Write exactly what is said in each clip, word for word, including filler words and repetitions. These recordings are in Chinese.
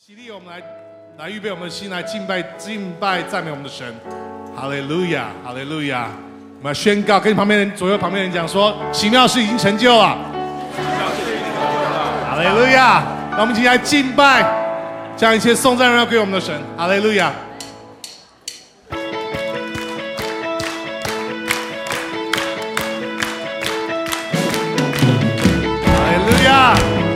起立，我们来来预备我们的心，来敬拜、敬拜、赞美我们的神。哈利路亚，哈利路亚！我们要宣告，跟旁边人、左右旁边人讲说，奇妙事已经成就了。哈利路亚！让我们一起来敬拜，将一切颂赞荣耀归我们的神。哈利路亚！哈利路亚！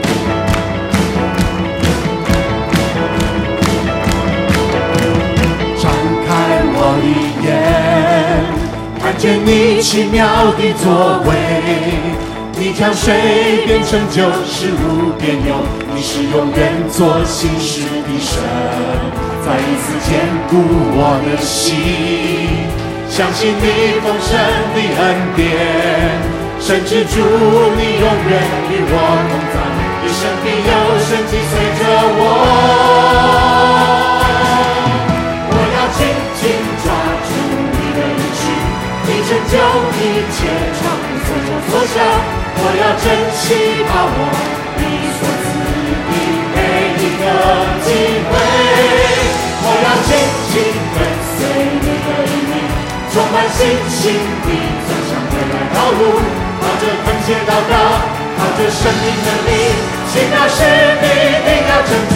我的眼看见你奇妙的作为，你将水变成酒，使无边有。你是永远做新事的神，再一次坚固我的心，相信你丰盛的恩典，神之主你永远与我同在，一生必有神迹随着我。紧紧抓住你的应许，你拯救一切创所求所想，我要珍惜把握你所赐的每一个机会，我要紧紧跟随你的引领，充满信心地走向未来道路，靠着恳切祷告，靠着生命能力，奇妙事你一定要成就。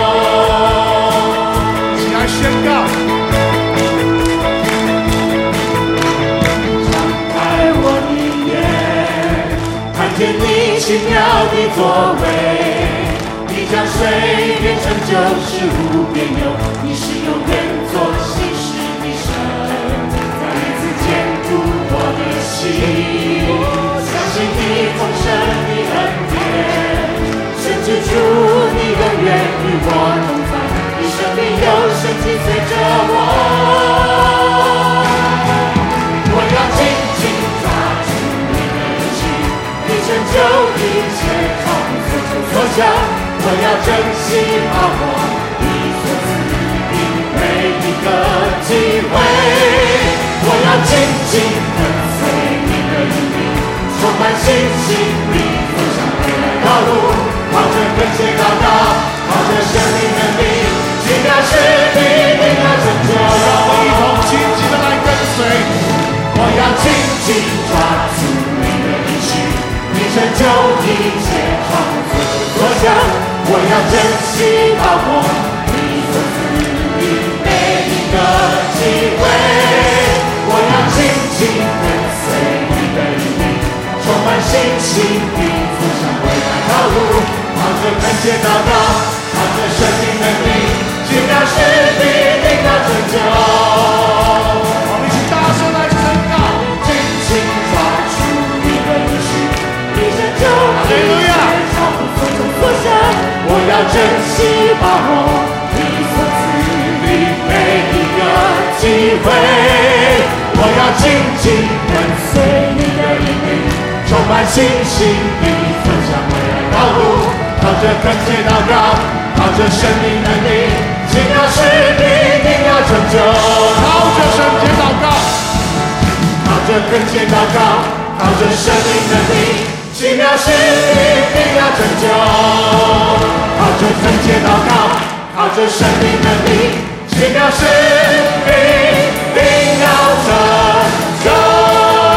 一起来宣告。 看见你奇妙的作为，你将水变成酒，使无边有。你是永远做新事的神，再一次坚固我的心，相信你丰盛的恩典，神之主你永远与我同在，你生命有神迹随着我，我要紧紧抓住你的应许，拯救一切创所求所想，我要珍惜把握你所赐的每一个机会，我要紧紧跟随你的引领，充满信心地走向未来道路，靠着恳切祷告，靠着生命能力，奇妙事你一定要成就。 让我们一同紧紧地来跟随， 我要紧紧抓住你的应许，你拯救一切创所求所想，我要珍惜把握你所赐的每一个机会，我要紧紧跟随你的引领，充满信心地走向未来道路，靠着恳切祷告，靠着生命能力，奇妙事你一定要成就。 我们一起大声来宣告， 紧紧抓住你的应许，你拯救一切创所求所想，我要珍惜把握你所赐的每一个机会，我要紧紧跟随你的引领，充满信心地走向未来道路，靠着恳切祷告，靠着生命能力，奇妙事你一定要成就。 靠着圣洁祷告， 靠着恳切祷告，靠着生命能力，奇妙事你一定要成就。靠着恳切祷告，靠着生命能力，奇妙事你一定要成就。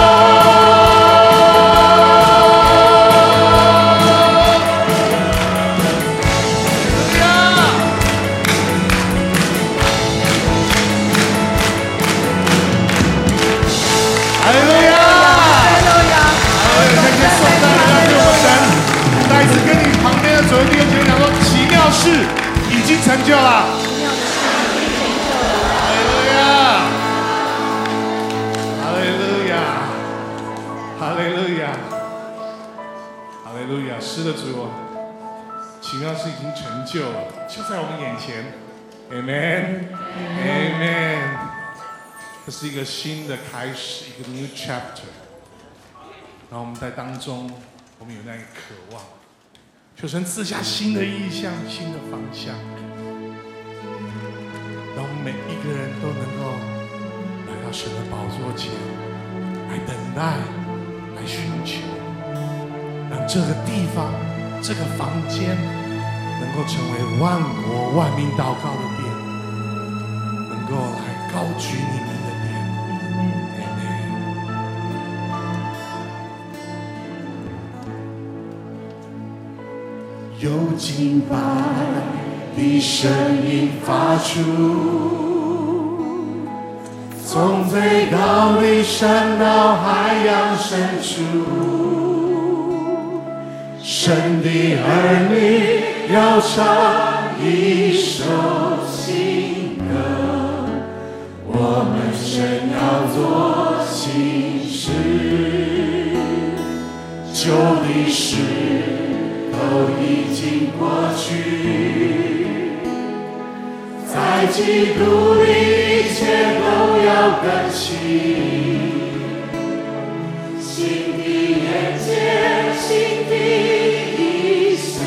事已经成就了，哈利路亚，哈利路亚，哈利路亚，哈利路亚！是的，主，奇妙事已经成就了，就在我们眼前 ，Amen，Amen。这是一个新的开始，一个 new chapter。然后我们在当中，我们有那个渴望。求神赐下新的意象、新的方向，让我们每一个人都能够来到神的宝座前，来等待，来寻求，让这个地方、这个房间能够成为万国万民祷告的殿，能够来高举你名的殿。 有敬拜的声音发出，从最高的山到海洋深处，神的儿女要唱一首新歌，我们神要做新事，旧的事都已经过去，在基督里一切都要更新。新的眼界，新的意象，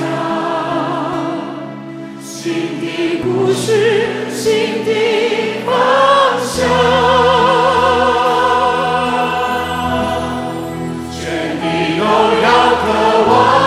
新的故事，新的方向，全地都要渴望。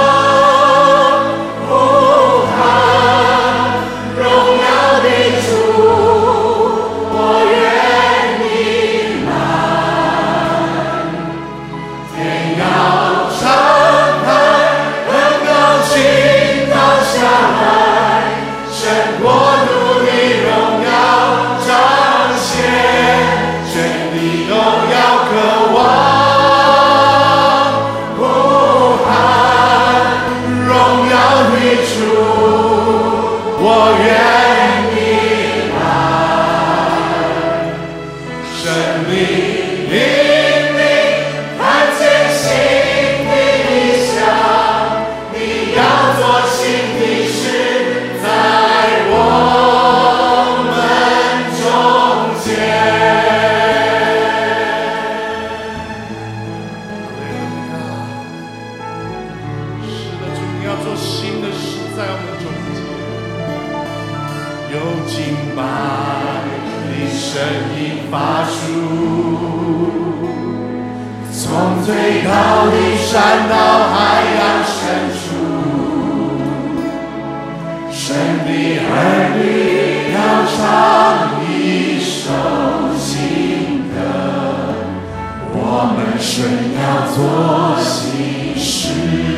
最高的山到海洋深处，神的儿女要唱一首新歌，我们神要做新事，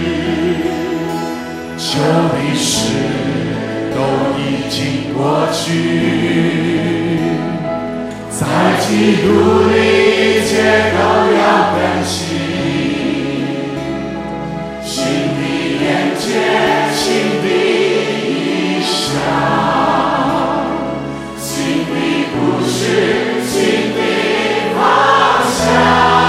旧的事都已经过去，在基督里一切都要更新。新的意象，新的故事，新的方向，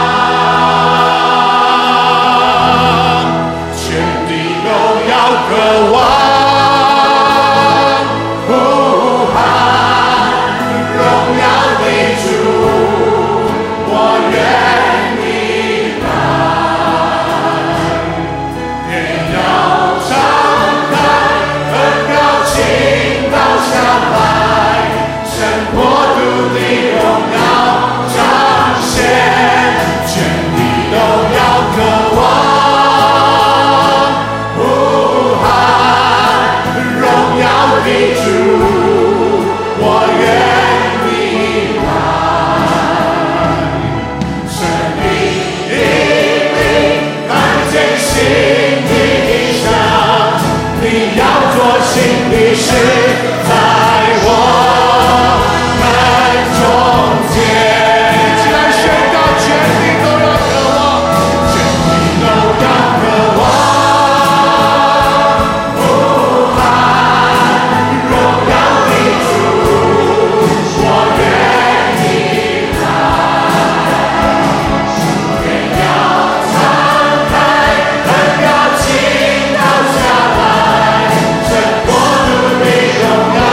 全地都要渴望呼喊荣耀的主，我愿你来，天要荣耀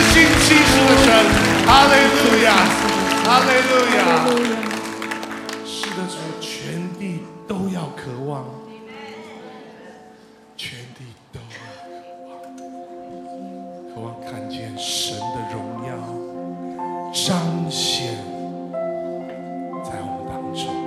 行其事的神。哈利路亚，哈利路亚。是的，主，全地都要渴望，全地都要渴望，渴望看见神的荣耀彰显在我们当中。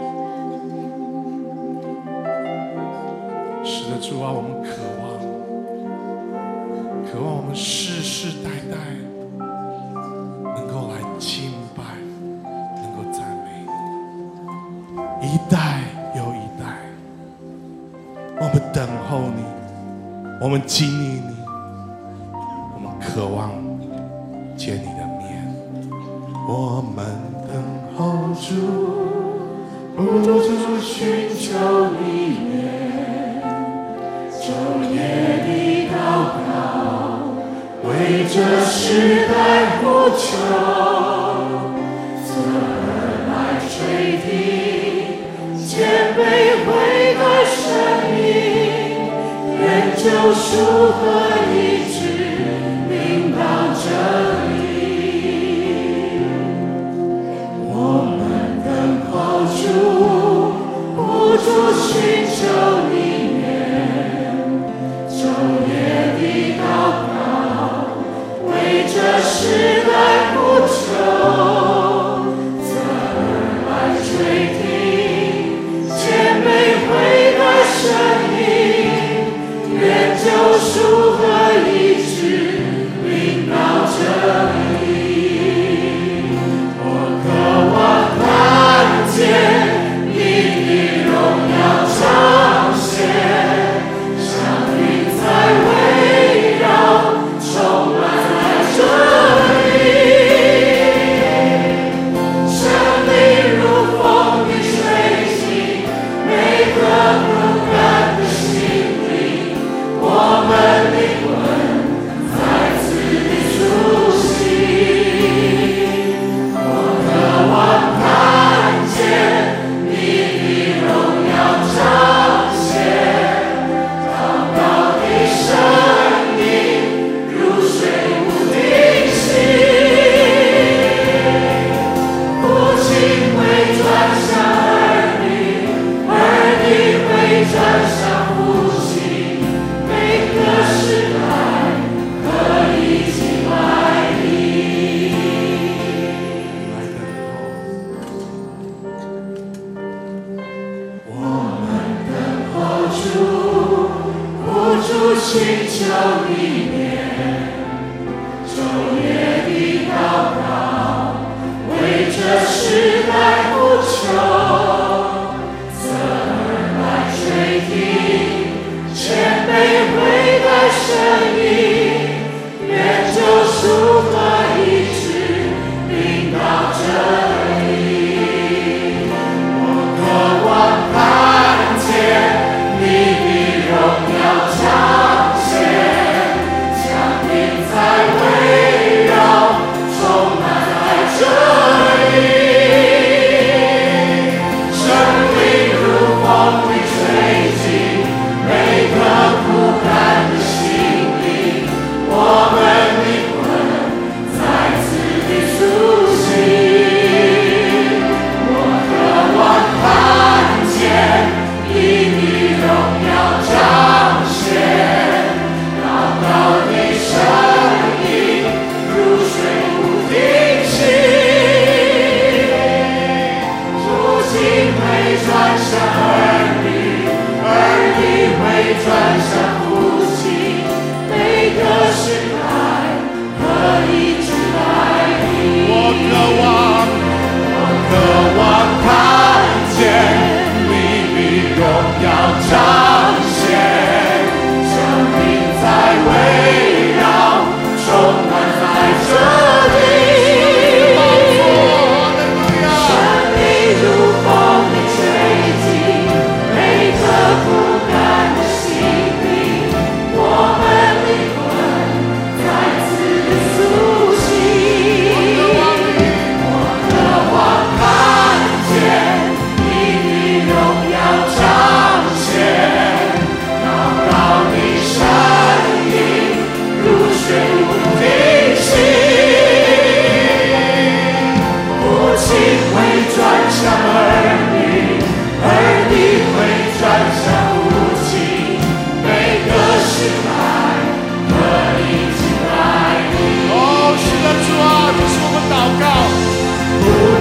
是的，主啊，我们渴望，渴望我们世世代代能够来敬拜，能够赞美你，一代又一代。我们等候你，我们经历你，我们渴望见你的面。我们等候主，不住寻求你面，昼夜的祷告，为这时代呼求，侧耳来垂听，谦卑悔改生命，愿救赎和医治领导真理。我们等候主，不住寻求你面，昼夜的祷告，为这时代呼求，侧耳来垂听，谦卑悔改生命，愿救赎和医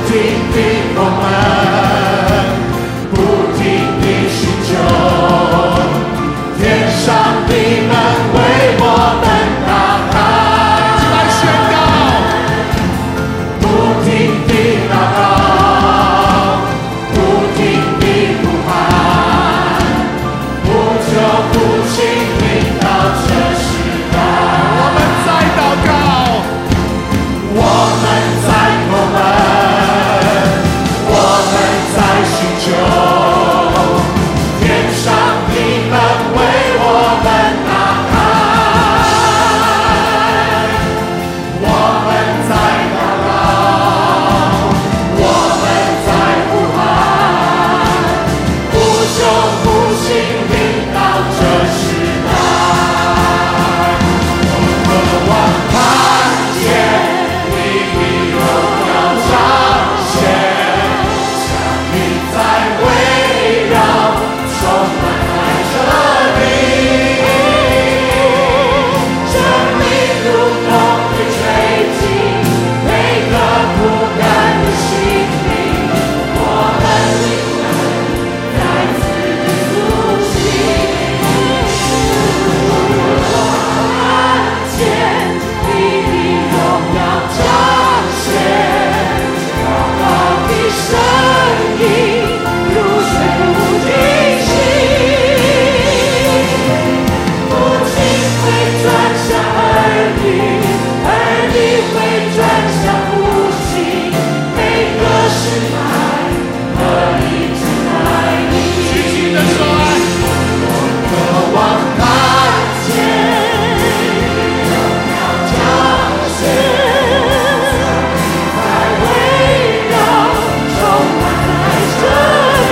停地叩门，不停地寻求，天上的门为我们打开。 一起来宣告， 不停地祷告，不停地呼喊，不求不请领导这时代。 我们在祷告， 我们在叩门，我们在寻求，天上的门为我们打开。我们在祷告，我们在呼喊，不求不请领导这时代。我渴望看见你的荣耀彰显，像你在围绕，充满在这里，生命如风的吹进每个不甘的心灵，我们灵魂再次的苏醒。看见你的荣耀彰显，高高的声音如水如滴血，父亲会转向儿女，儿女会转向父亲，每个时代可以敬拜你。 举起你的手来， 渴望看见荣耀彰显，在围绕，充满在这里，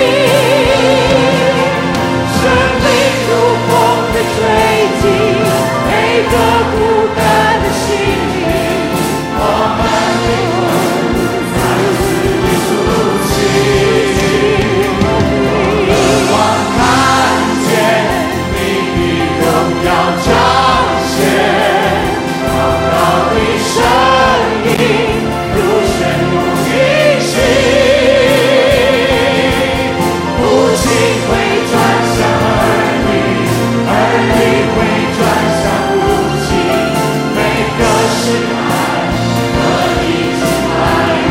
生命如风的吹进每个不甘的心灵，我们灵魂再次的苏醒。渴望看见你的荣耀彰显，高高的声音如水如滴血，父亲会转向儿女，儿女会转向父亲，每个时代可以敬拜你。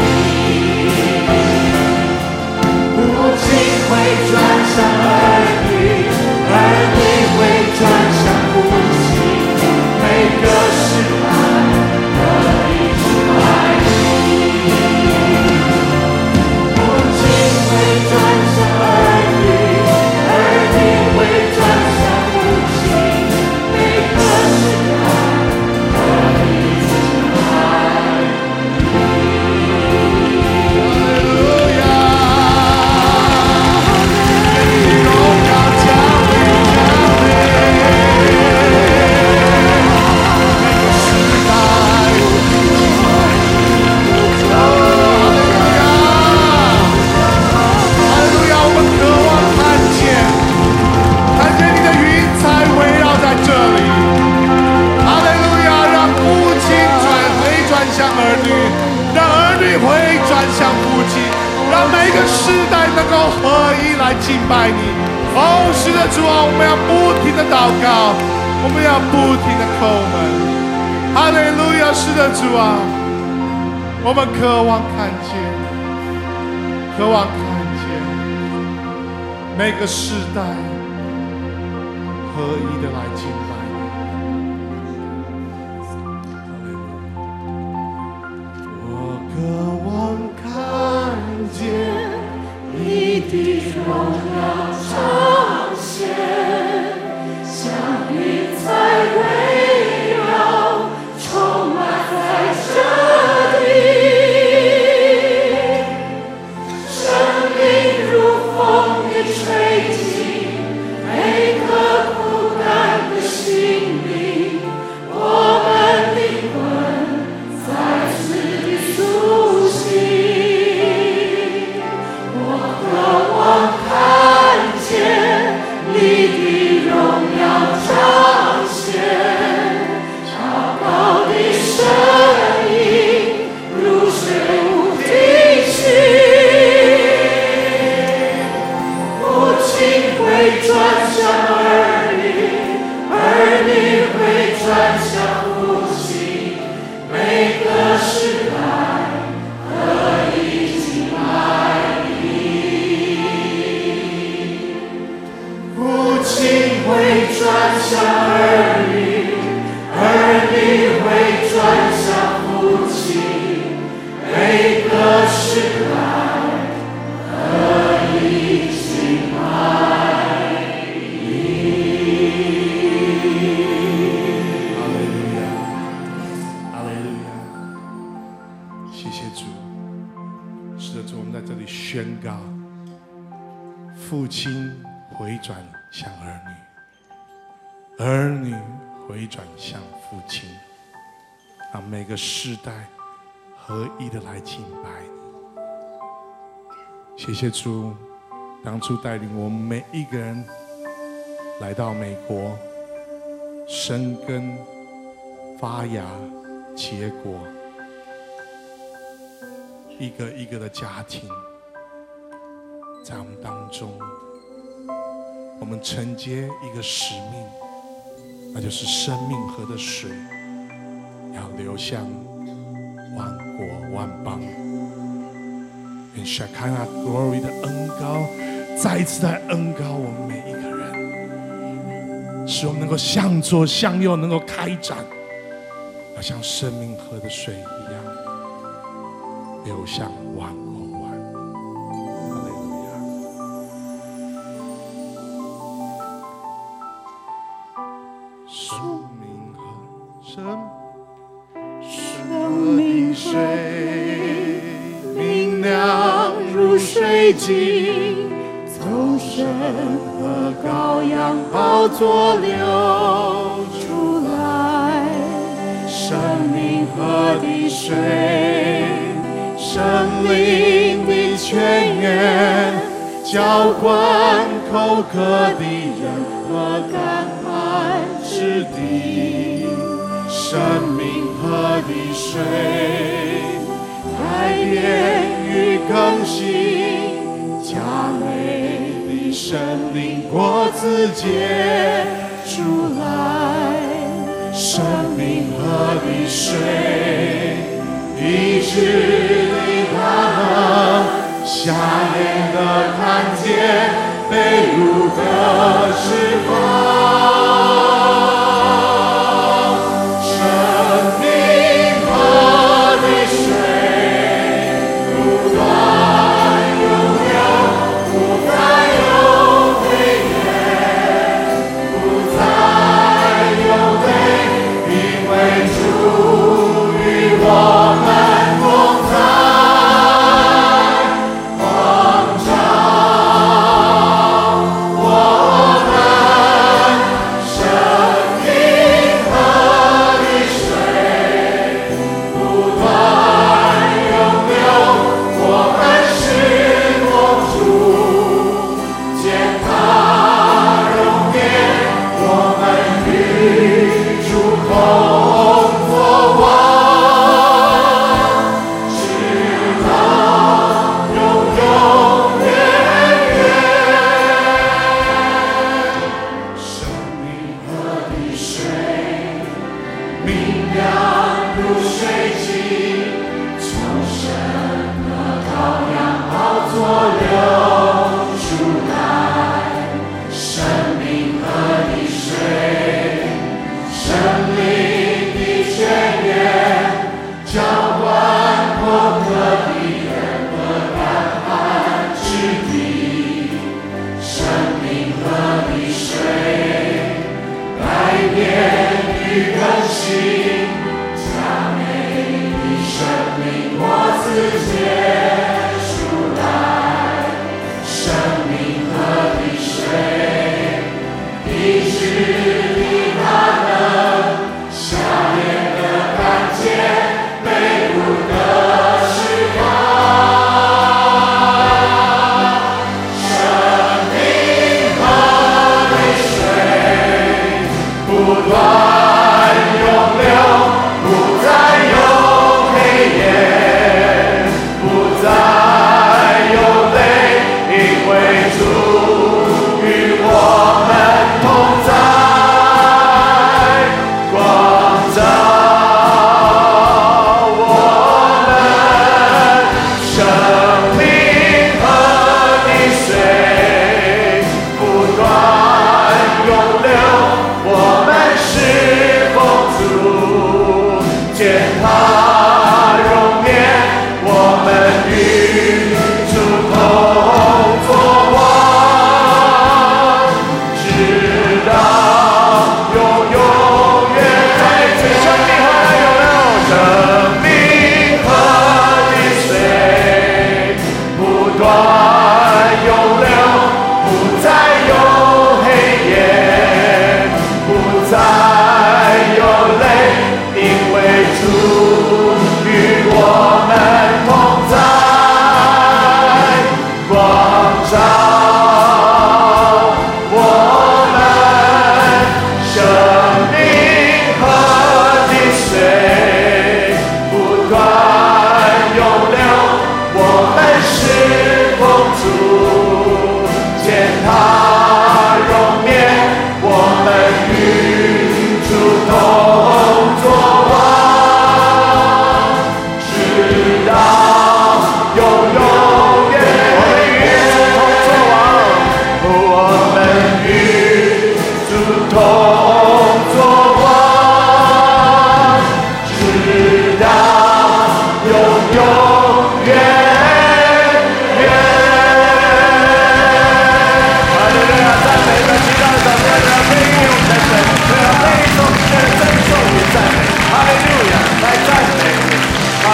父亲会转向儿女，儿女会转向父亲，每个时代可以敬拜你。父亲会转向儿女，儿女会转向父亲，每个时代可以敬拜你。 荣耀降临，降临，每个时代，哦，哈利路亚，哈利路亚，我们渴望看见，看见你的云彩围绕在这里，哈利路亚，让父亲转回转向儿女，让儿女回转向父亲，让每个世代能够合一来敬拜你。哦，是的，主啊，我们要不停的祷告，我们要不停的叩门。哈利路亚，是的，主啊，我们渴望看见，渴望看见每个世代合一的来敬拜你。哈利路亚。 我渴望看见你的荣耀彰显，像云彩围绕，充满在这里，生命如风的吹进每个不甘的心灵，我们灵魂再次的苏醒。我渴望看宣告父亲回转向儿女，儿女回转向父亲，让每个世代合一的来敬拜你。谢谢主，当初带领我们每一个人来到美国，生根发芽结果，一个一个的家庭在我们当中，我们承接一个使命，那就是生命河的水要流向万国万邦。愿Shekinah Glory 的恩膏再一次来恩膏我们每一个人，使我们能够向左向右能够开展，要像生命河的水一样流向万国。 水晶从神和羔羊宝座流出来，生命河的水，生灵的泉源，浇灌口渴的人和干旱之地。生命河的水，改变与更新，佳美的生灵果子结出来。生命河的水，医治的大能，瞎眼的看见，被掳的释放。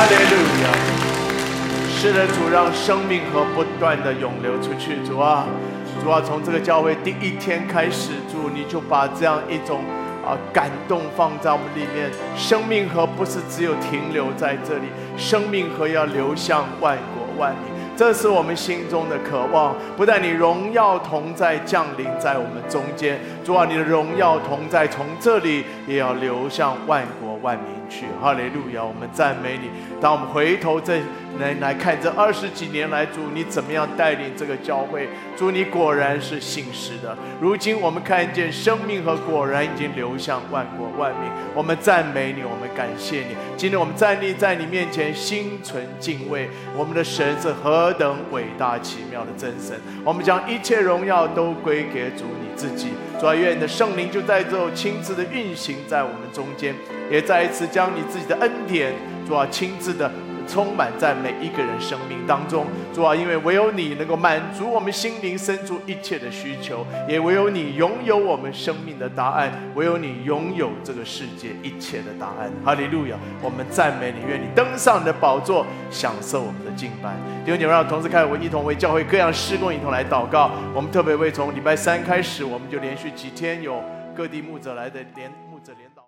哈利路亚！是的，主，让生命河不断的涌流出去。主啊，主啊，从这个教会第一天开始，主你就把这样一种啊感动放在我们里面。生命河不是只有停留在这里，生命河要流向万国万民。这是我们心中的渴望。不但你荣耀同在降临在我们中间，主啊，你的荣耀同在从这里也要流向万国万民去。哈利路亚！我们赞美你。当我们回头这来来看这二十几年来，主你怎么样带领这个教会？主你果然是信实的。如今我们看见生命和果然已经流向万国万民。我们赞美你，我们感谢你。今天我们站立在你面前，心存敬畏。我们的神是何等伟大奇妙的真神！我们将一切荣耀都归给主你自己。主啊，愿你的圣灵就在这亲自的运行在我们中间，也再一次将你自己的恩典，主啊，亲自的充满在每一个人生命当中。主啊，因为唯有你能够满足我们心灵深处一切的需求，也唯有你拥有我们生命的答案，唯有你拥有这个世界一切的答案。哈利路亚！我们赞美你，愿你登上你的宝座，享受我们的敬拜。弟兄姐妹，让同时开始一同为教会各样事工一同来祷告。我们特别为从礼拜三开始，我们就连续几天有各地牧者来的连牧者连祷。